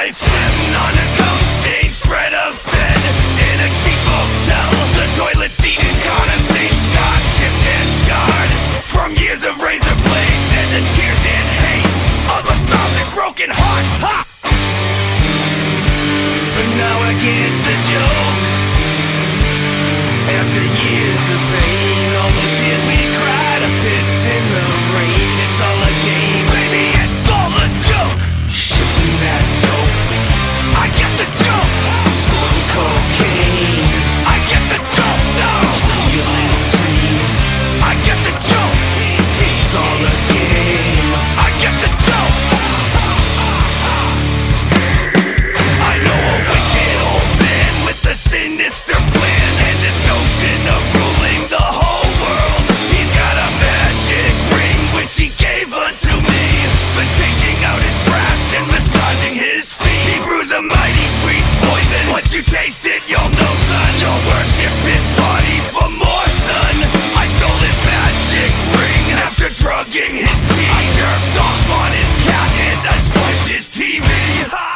life. Sitting on a coat stage, spread a bed in a cheap hotel. The toilet seat in condensate, got chipped and scarred from years of razor blades and the tears and hate of 1,000 broken hearts. Ha! But now I get the joke. After years of pain, all those tears we cried, a piss in the rain. It's all a game, baby, it's all a joke. Shoot me that dope, I get the joke. Snorting cocaine, I get the joke. No, dream your little dreams, I get the joke. It's all a game, I get the joke. I know a wicked old man with a sinister plan and this notion of ruling the whole world. He's got a magic ring which he gave unto me for taking out his trash and massaging his feet. He brews a mighty sweet poison. Once you taste it, you'll know, son. You'll worship his body for more, son. I stole his magic ring after drugging his teeth. I jerked off on his cat and I swiped his TV.